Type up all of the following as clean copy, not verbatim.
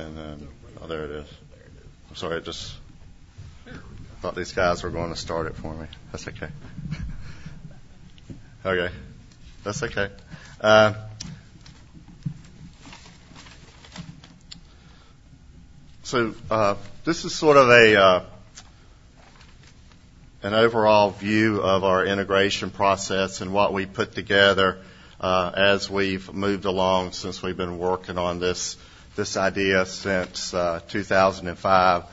And then, oh, there it is. I'm sorry, I just thought these guys were going to start it for me. That's okay. Okay, that's okay. So this is sort of an overall view of our integration process and what we put together as we've moved along since we've been working on this idea since 2005.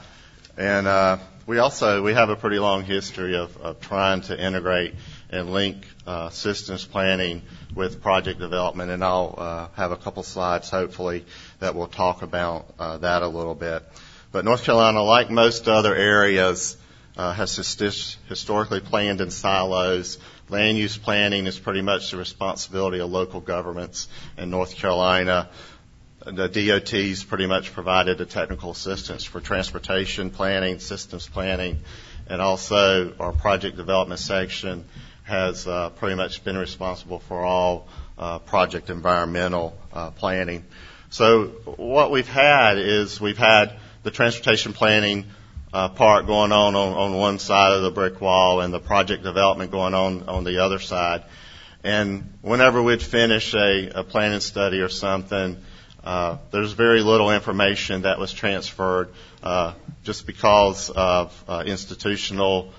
And we have a pretty long history of trying to integrate and link systems planning with project development, and I'll have a couple slides, hopefully, that will talk about that a little bit. But North Carolina, like most other areas, has historically planned in silos. Land use planning is pretty much the responsibility of local governments in North Carolina. The DOT's pretty much provided the technical assistance for transportation planning, systems planning, and also our project development section has pretty much been responsible for all project environmental planning. So what we've had the transportation planning part going on one side of the brick wall and the project development going on the other side. And whenever we'd finish a planning study or something, there's very little information that was transferred just because of institutional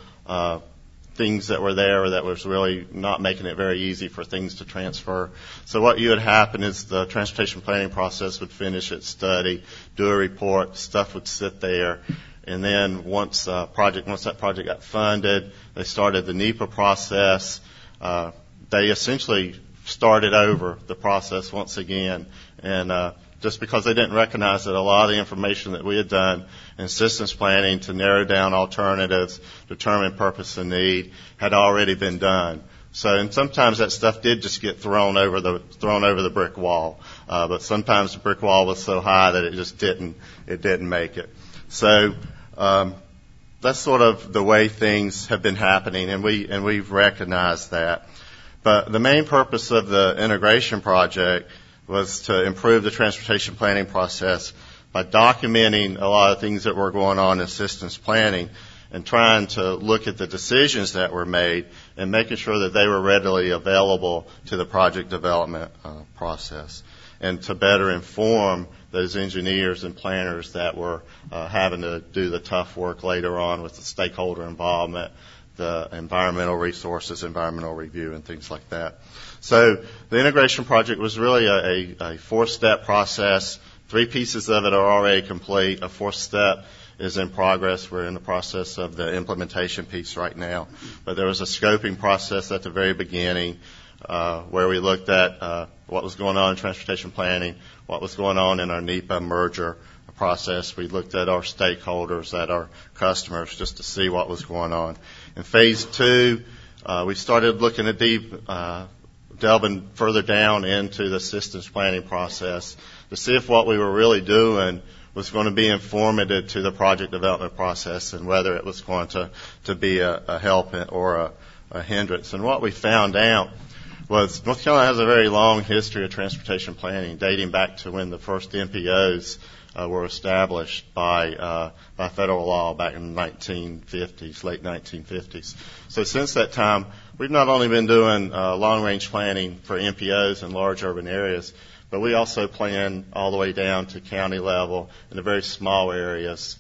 things that were there that was really not making it very easy for things to transfer. So what would happen is the transportation planning process would finish its study, do a report, stuff would sit there, and then once that project got funded, they started the NEPA process. They essentially started over the process once again, and just because they didn't recognize that a lot of the information that we had done in systems planning to narrow down alternatives, determine purpose and need, had already been done. So, and sometimes that stuff did just get thrown over the brick wall, but sometimes the brick wall was so high that it didn't make it. So that's sort of the way things have been happening, and we've recognized that. But the main purpose of the integration project was to improve the transportation planning process by documenting a lot of things that were going on in systems planning and trying to look at the decisions that were made and making sure that they were readily available to the project development process, and to better inform those engineers and planners that were having to do the tough work later on with the stakeholder involvement, the environmental resources, environmental review, and things like that. So the integration project was really a four-step process. 3 pieces of it are already complete. A 4th step is in progress. We're in the process of the implementation piece right now. But there was a scoping process at the very beginning where we looked at what was going on in transportation planning, what was going on in our NEPA merger process. We looked at our stakeholders, at our customers, just to see what was going on. In phase 2, we started looking at delving further down into the systems planning process to see if what we were really doing was going to be informative to the project development process and whether it was going to be a help or a hindrance. And what we found out was North Carolina has a very long history of transportation planning, dating back to when the first MPOs were established by federal law back in the 1950s, late 1950s. So since that time, we've not only been doing long-range planning for MPOs in large urban areas, but we also plan all the way down to county level in the very small areas,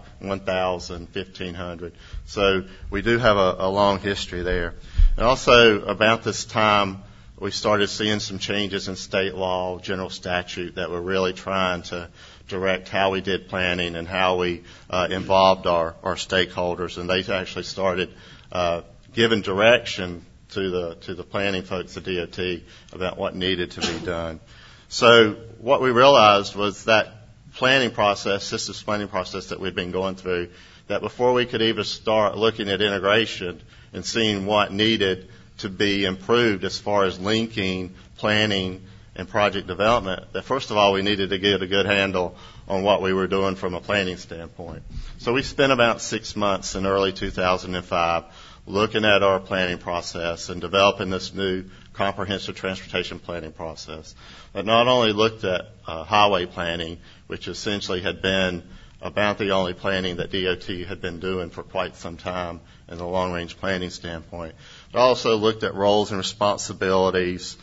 1,000, 1,500. So we do have a long history there. And also about this time, we started seeing some changes in state law, general statute, that were really trying to direct how we did planning and how we involved our stakeholders. And they actually started giving direction to the planning folks at DOT about what needed to be done. So what we realized was that planning process, systems planning process that we'd been going through, that before we could even start looking at integration and seeing what needed to be improved as far as linking, planning, and project development, that first of all we needed to get a good handle on what we were doing from a planning standpoint. So we spent about 6 months in early 2005 looking at our planning process and developing this new comprehensive transportation planning process that not only looked at highway planning, which essentially had been about the only planning that DOT had been doing for quite some time in the long-range planning standpoint, but also looked at roles and responsibilities,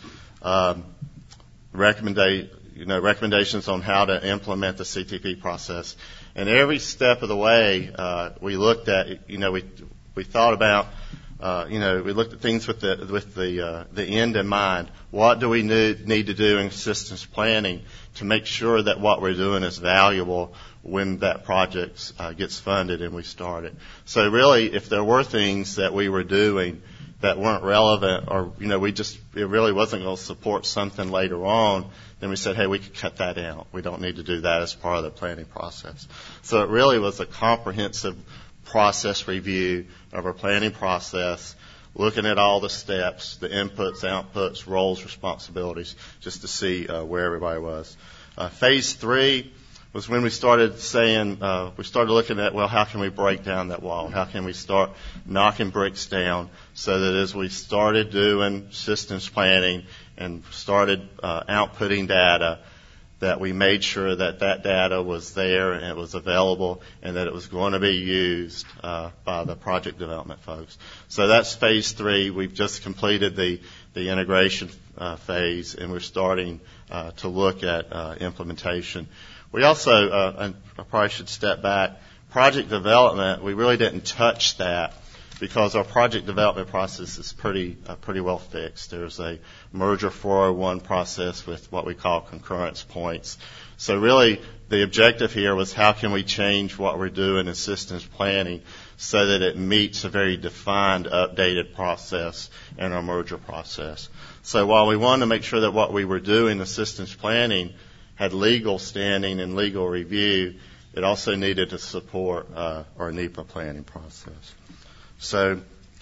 recommendations on how to implement the CTP process. And every step of the way, we looked at, we thought about, we looked at things with the end in mind. What do we need to do in systems planning to make sure that what we're doing is valuable when that project gets funded and we start it? So really, if there were things that we were doing that weren't relevant, or it really wasn't going to support something later on, then we said, hey, we could cut that out. We don't need to do that as part of the planning process. So it really was a comprehensive process review of our planning process, looking at all the steps, the inputs, outputs, roles, responsibilities, just to see where everybody was. Phase 3 was when we started saying, we started looking at, well, how can we break down that wall? How can we start knocking bricks down so that as we started doing systems planning and started outputting data, that we made sure that that data was there and it was available and that it was going to be used by the project development folks. So that's phase 3. We've just completed the integration phase, and we're starting to look at implementation. We also, and I probably should step back, project development, we really didn't touch that because our project development process is pretty well fixed. There's a merger 401 process with what we call concurrence points. So really, the objective here was how can we change what we're doing in systems planning so that it meets a very defined, updated process in our merger process. So while we wanted to make sure that what we were doing in systems planning had legal standing and legal review, it also needed to support our NEPA planning process. So,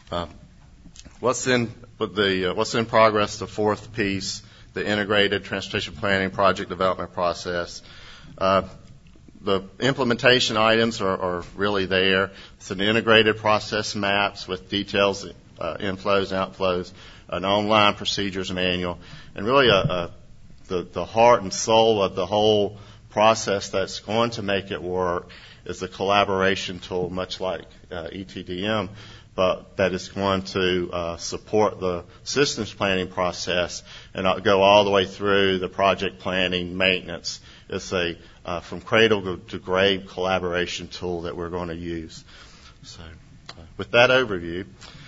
what's in progress? The fourth piece, the integrated transportation planning project development process. The implementation items are really there. It's an integrated process maps with details, inflows, outflows, an online procedures manual, and really the heart and soul of the whole process that's going to make it work is a collaboration tool, much like ETDM, but that is going to support the systems planning process and go all the way through the project planning, maintenance. It's a from cradle to grave collaboration tool that we're going to use. So, with that overview,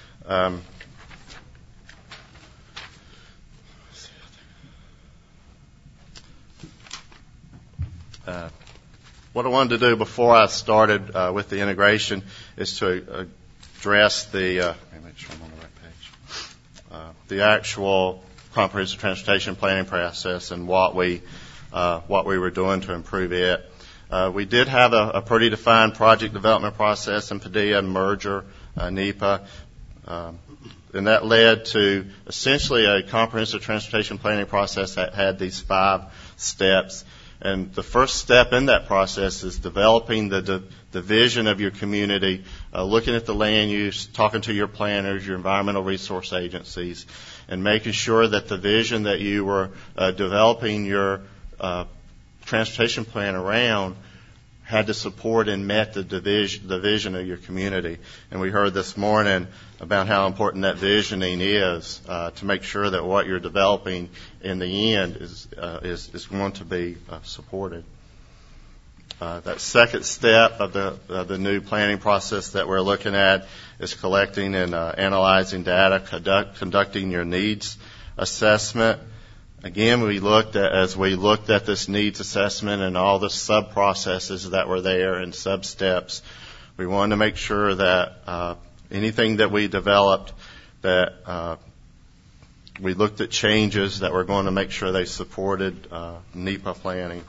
what I wanted to do before I started with the integration is to address the make sure I'm on the right page. The actual comprehensive transportation planning process and what we were doing to improve it. We did have a pretty defined project development process in Padilla and merger, NEPA, and that led to essentially a comprehensive transportation planning process that had these 5 steps. And the first step in that process is developing the vision of your community, looking at the land use, talking to your planners, your environmental resource agencies, and making sure that the vision that you were developing your transportation plan around had to support and met the vision of your community. And we heard this morning about how important that visioning is to make sure that what you're developing in the end is going to be supported. That second step of the new planning process that we're looking at is collecting and analyzing data, conducting your needs assessment. Again, as we looked at this needs assessment and all the sub-processes that were there and sub-steps, we wanted to make sure that anything that we developed, that we looked at changes that were going to make sure they supported NEPA planning.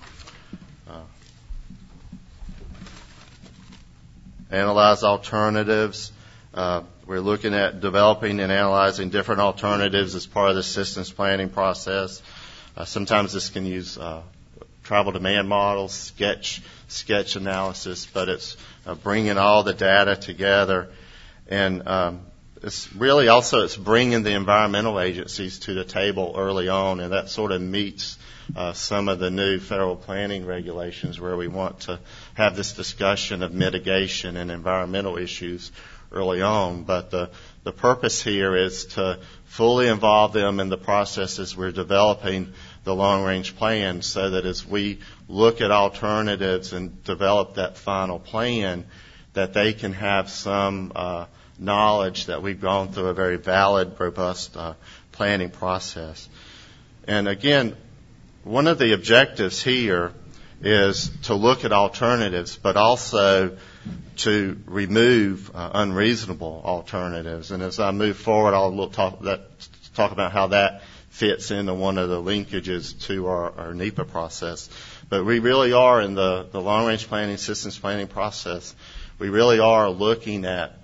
Analyze alternatives. We're looking at developing and analyzing different alternatives as part of the systems planning process. Sometimes this can use travel demand models, sketch analysis, but it's bringing all the data together and it's really also it's bringing the environmental agencies to the table early on, and that sort of meets some of the new federal planning regulations where we want to have this discussion of mitigation and environmental issues early on. But the purpose here is to fully involve them in the process as we're developing the long-range plan, so that as we look at alternatives and develop that final plan, that they can have some knowledge that we've gone through a very valid, robust planning process. And again, one of the objectives here is to look at alternatives, but also to remove unreasonable alternatives. And as I move forward, I'll talk about how that fits into one of the linkages to our NEPA process. But we really are in the long-range planning, systems planning process. We really are looking at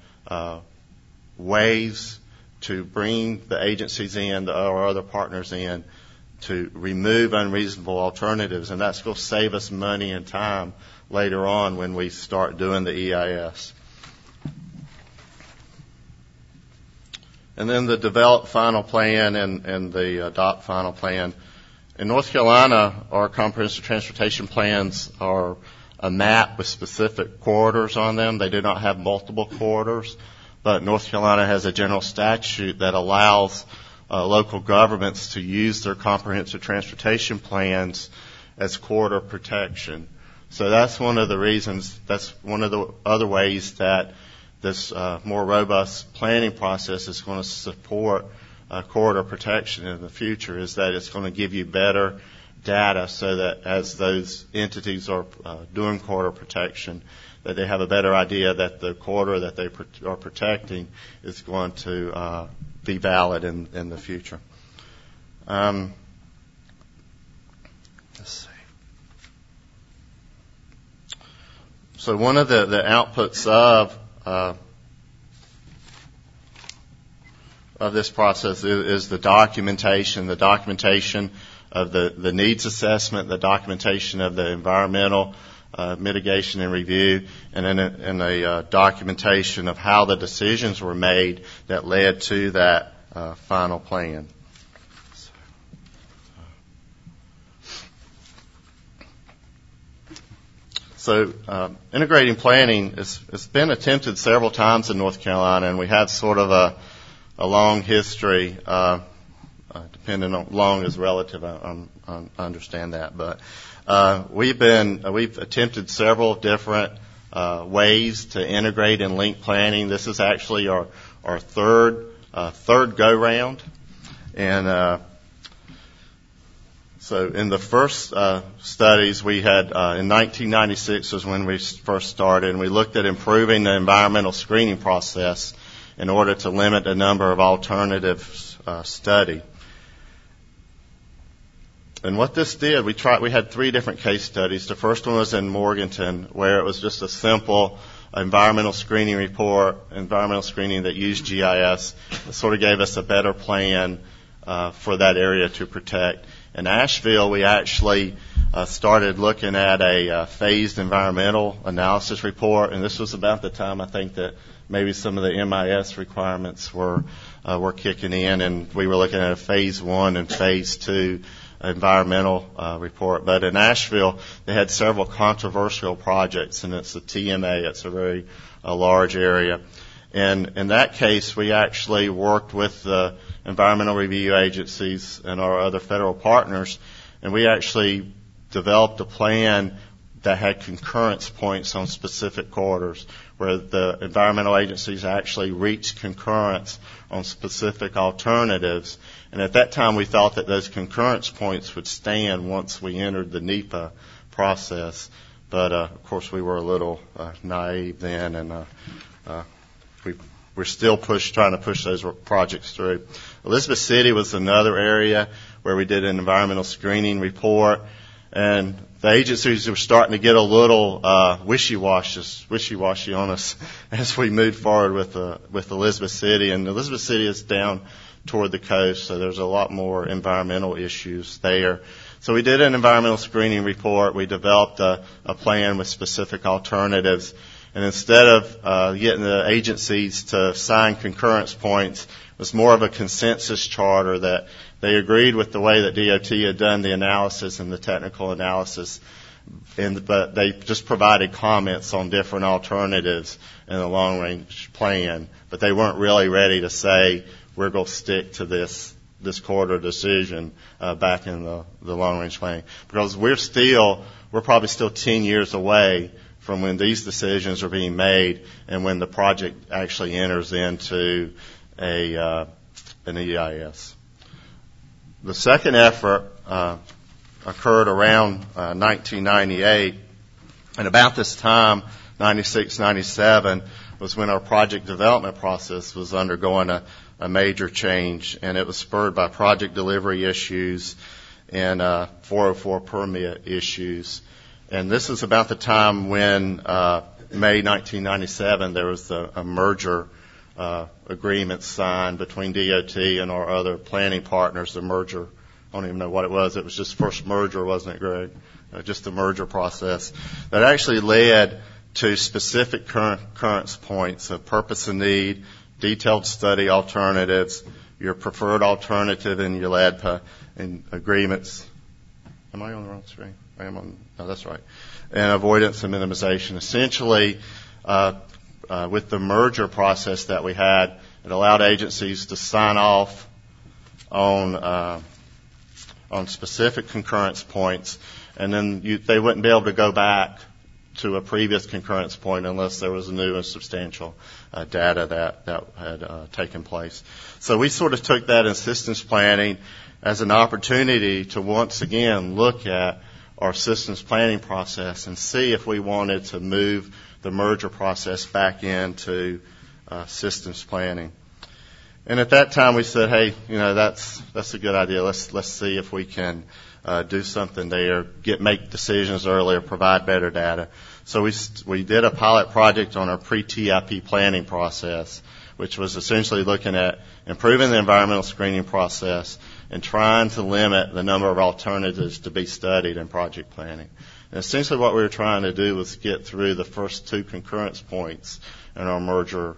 ways to bring the agencies in, or other partners in, to remove unreasonable alternatives, and that's going to save us money and time later on when we start doing the EIS. And then the develop final plan and the adopt final plan. In North Carolina, our comprehensive transportation plans are a map with specific corridors on them. They do not have multiple corridors, but North Carolina has a general statute that allows local governments to use their comprehensive transportation plans as corridor protection. So that's one of the reasons, that's one of the other ways that this more robust planning process is going to support corridor protection in the future, is that it's going to give you better data so that as those entities are doing corridor protection, that they have a better idea that the corridor that they are protecting is going to be valid in the future. Let's see. So one of the outputs of this process is the documentation of the needs assessment, the documentation of the environmental mitigation and review, and then a documentation of how the decisions were made that led to that final plan. So integrating planning has been attempted several times in North Carolina, and we have sort of a long history, depending on long is relative. I understand that, but we've attempted several different ways to integrate and link planning. This is actually our third go round, and so in the first studies we had in 1996 was when we first started, and we looked at improving the environmental screening process in order to limit the number of alternatives studied. And what this did, we had 3 different case studies. The first one was in Morganton, where it was just a simple environmental screening report, environmental screening that used GIS. It sort of gave us a better plan for that area to protect. In Asheville, we actually started looking at a phased environmental analysis report, and this was about the time I think that maybe some of the MIS requirements were kicking in, and we were looking at a phase 1 and phase 2 environmental report. But in Asheville, they had several controversial projects, and it's a TMA. It's a very large area. And in that case, we actually worked with the environmental review agencies and our other federal partners, and we actually developed a plan that had concurrence points on specific corridors, where the environmental agencies actually reached concurrence on specific alternatives. And at that time, we thought that those concurrence points would stand once we entered the NEPA process. But, of course, we were a little naive then, and we're still trying to push those projects through. Elizabeth City was another area where we did an environmental screening report, and the agencies were starting to get a little wishy-washy on us as we moved forward with Elizabeth City. And Elizabeth City is down toward the coast, so there's a lot more environmental issues there. So we did an environmental screening report. We developed a plan with specific alternatives. And instead of getting the agencies to sign concurrence points, it was more of a consensus charter that they agreed with the way that DOT had done the analysis and the technical analysis, but they just provided comments on different alternatives in the long-range plan. But they weren't really ready to say, we're going to stick to this corridor decision back in the long-range plan. Because we're probably still 10 years away from when these decisions are being made and when the project actually enters into an EIS. The second effort occurred around 1998, and about this time, 96, 97, was when our project development process was undergoing a major change, and it was spurred by project delivery issues and 404 permit issues. And this is about the time when, May 1997, there was a merger agreement signed between DOT and our other planning partners. The merger, I don't even know what it was. It was just first merger, wasn't it, Greg? Just the merger process that actually led to specific concurrence points of purpose and need, detailed study alternatives, your preferred alternative in your LADPA, and agreements. Am I on the wrong screen? No, that's right. And avoidance and minimization. Essentially, with the merger process that we had, it allowed agencies to sign off on specific concurrence points, and then they wouldn't be able to go back to a previous concurrence point unless there was new and substantial data that had taken place. So we sort of took that in systems planning as an opportunity to once again look at our systems planning process and see if we wanted to move the merger process back into systems planning. And at that time we said, hey, that's a good idea. Let's see if we can do something there, make decisions earlier, provide better data. So we did a pilot project on our pre-TIP planning process, which was essentially looking at improving the environmental screening process and trying to limit the number of alternatives to be studied in project planning. And essentially what we were trying to do was get through the first two concurrence points in our merger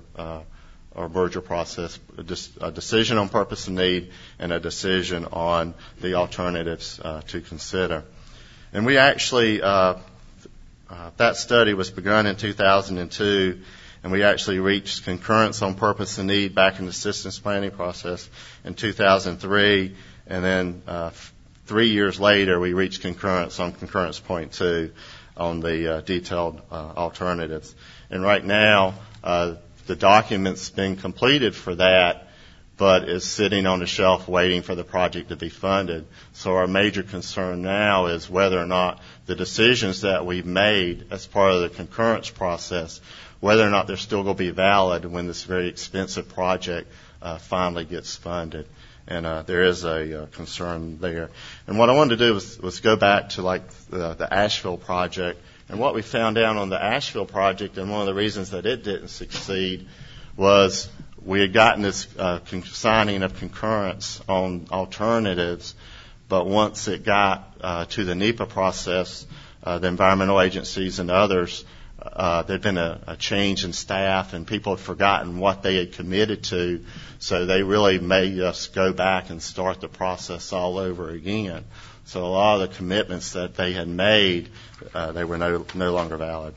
process, a decision on purpose and need and a decision on the alternatives to consider. And we actually, that study was begun in 2002, and we actually reached concurrence on purpose and need back in the systems planning process in 2003, and then 3 years later we reached concurrence on concurrence point 2 on the detailed alternatives. And right now, the document's been completed for that, but is sitting on the shelf waiting for the project to be funded. So our major concern now is whether or not the decisions that we've made as part of the concurrence process, whether or not they're still going to be valid when this very expensive project finally gets funded. And there is a concern there. And what I wanted to do was go back to like the Asheville project. And what we found out on the Asheville project, and one of the reasons that it didn't succeed, was we had gotten this signing of concurrence on alternatives, but once it got to the NEPA process, the environmental agencies and others, there'd been a change in staff, and people had forgotten what they had committed to, so they really made us go back and start the process all over again. So a lot of the commitments that they had made, they were no longer valid.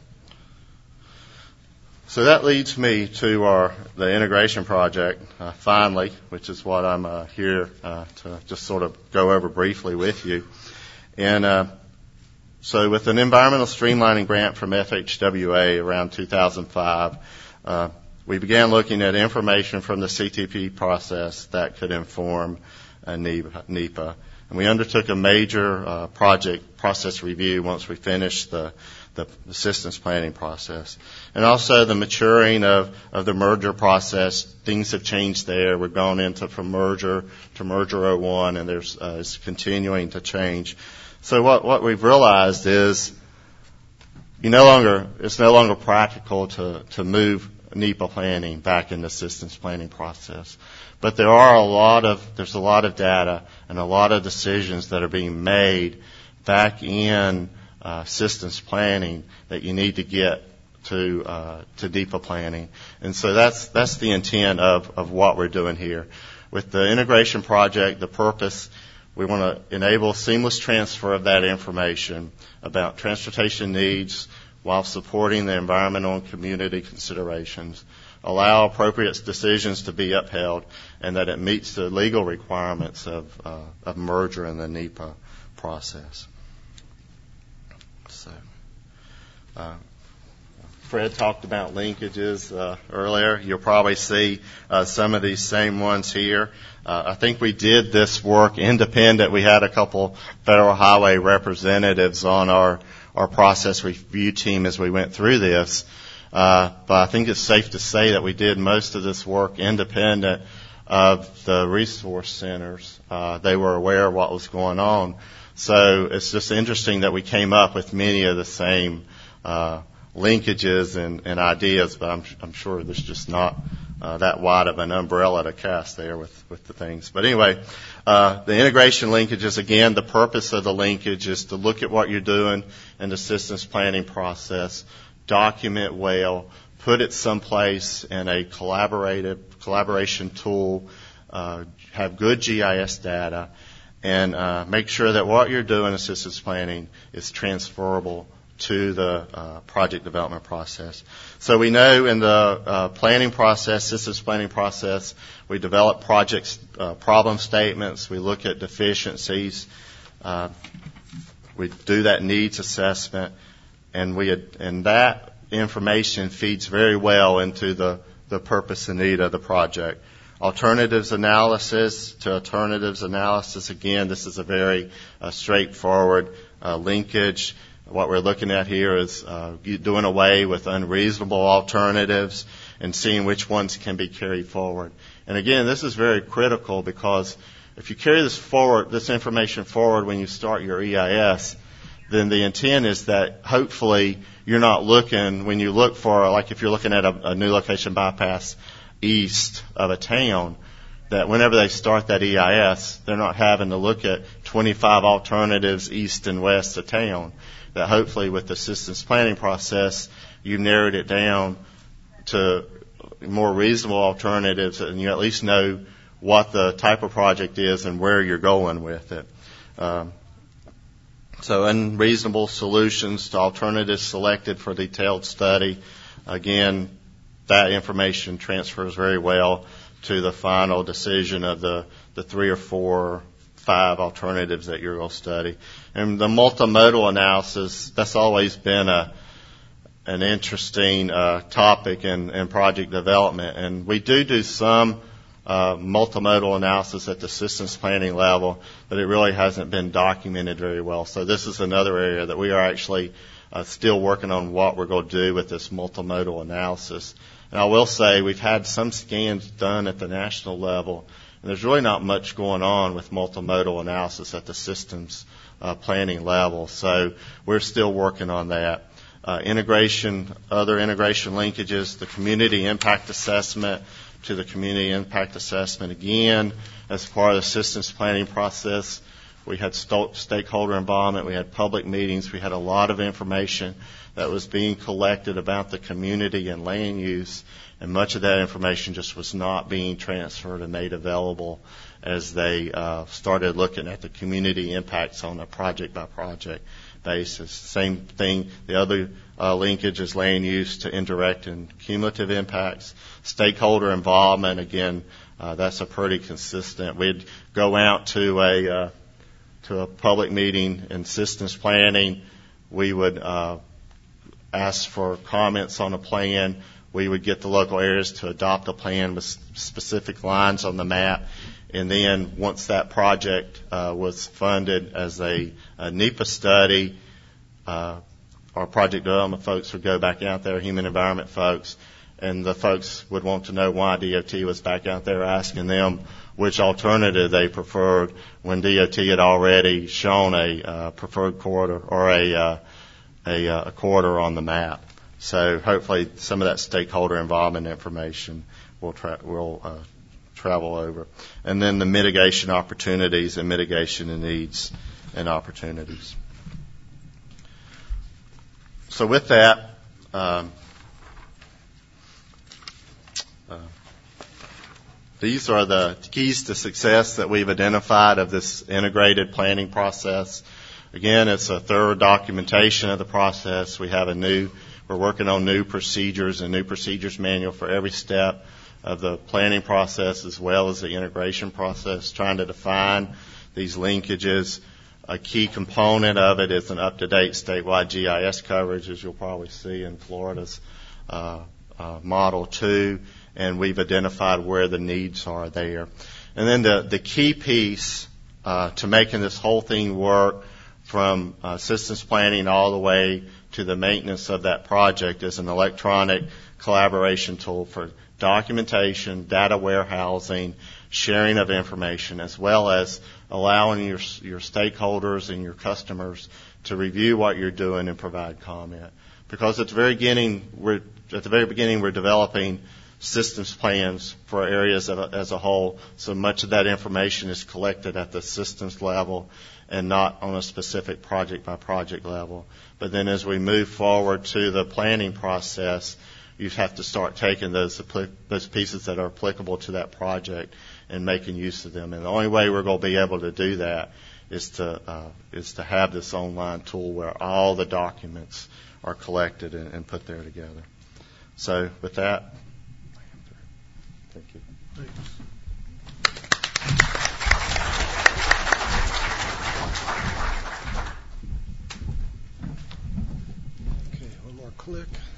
So that leads me to the integration project, finally, which is what I'm here to just sort of go over briefly with you. And so with an environmental streamlining grant from FHWA around 2005, we began looking at information from the CTP process that could inform NEPA. And we undertook a major project process review once we finished the systems planning process. And also the maturing of the merger process. Things have changed there. We've gone from merger to merger 01, and it's continuing to change. So what we've realized is it's no longer practical to move NEPA planning back in the systems planning process. But there's a lot of data and a lot of decisions that are being made back in systems planning that you need to get to NEPA planning. And so that's the intent of what we're doing here. With the integration project, the purpose, we want to enable seamless transfer of that information about transportation needs while supporting the environmental and community considerations, allow appropriate decisions to be upheld, and that it meets the legal requirements of merger in the NEPA process. So, Fred talked about linkages earlier. You'll probably see some of these same ones here. I think we did this work independent. We had a couple Federal Highway representatives on our process review team as we went through this. But I think it's safe to say that we did most of this work independent of the resource centers. They were aware of what was going on. So it's just interesting that we came up with many of the same linkages and ideas, but I'm sure there's just not that wide of an umbrella to cast there with the things. But anyway, the integration linkages, again, the purpose of the linkage is to look at what you're doing in the systems planning process, document well, put it someplace in a collaboration tool, have good GIS data, and make sure that what you're doing in systems planning is transferable to the project development process. So we know in the planning process, systems planning process, we develop project problem statements, we look at deficiencies, we do that needs assessment, and that information feeds very well into the purpose and need of the project. Alternatives analysis, again, this is a very straightforward linkage. What we're looking at here is doing away with unreasonable alternatives and seeing which ones can be carried forward. And again, this is very critical because if you carry this information forward when you start your EIS, then the intent is that hopefully you're not looking, when you look for, like if you're looking at a new location bypass east of a town, that whenever they start that EIS, they're not having to look at 25 alternatives east and west of town. That hopefully with the systems planning process, you've narrowed it down to more reasonable alternatives, and you at least know what the type of project is and where you're going with it. So unreasonable solutions to alternatives selected for detailed study. Again, that information transfers very well to the final decision of the 3 or 4 or 5 alternatives that you're going to study. And the multimodal analysis, that's always been an interesting topic in project development. And we do some multimodal analysis at the systems planning level, but it really hasn't been documented very well. So this is another area that we are actually still working on what we're going to do with this multimodal analysis. And I will say we've had some scans done at the national level, and there's really not much going on with multimodal analysis at the systems planning level. So we're still working on that. Other integration linkages, the community impact assessment to the community impact assessment. Again, as part of the systems planning process, we had stakeholder involvement, we had public meetings, we had a lot of information that was being collected about the community and land use, and much of that information just was not being transferred and made available as they started looking at the community impacts on a project-by-project basis. Same thing, the other linkage is land use to indirect and cumulative impacts. Stakeholder involvement, again, that's a pretty consistent. We'd go out to a public meeting in systems planning. We would ask for comments on a plan. We would get the local areas to adopt a plan with specific lines on the map. And then once that project was funded as a NEPA study, our project development folks would go back out there, human environment folks, and the folks would want to know why DOT was back out there asking them which alternative they preferred when DOT had already shown a preferred corridor or a corridor on the map. So hopefully some of that stakeholder involvement information will travel over. And then the mitigation opportunities and mitigation of needs and opportunities. So with that, These are the keys to success that we've identified of this integrated planning process. Again, it's a thorough documentation of the process. We're working on new procedures, a new procedures manual for every step of the planning process as well as the integration process, trying to define these linkages. A key component of it is an up-to-date statewide GIS coverage, as you'll probably see in Florida's Model 2, and we've identified where the needs are there. And then the key piece to making this whole thing work, from systems planning all the way to the maintenance of that project, is an electronic collaboration tool for documentation, data warehousing, sharing of information, as well as allowing your stakeholders and your customers to review what you're doing and provide comment. Because at the very beginning, we're developing systems plans for areas as a whole, so much of that information is collected at the systems level and not on a specific project-by-project level. But then as we move forward to the planning process, you have to start taking those pieces that are applicable to that project and making use of them. And the only way we're going to be able to do that is to have this online tool where all the documents are collected and put there together. So with that, thank you. Thanks. Okay, one more click.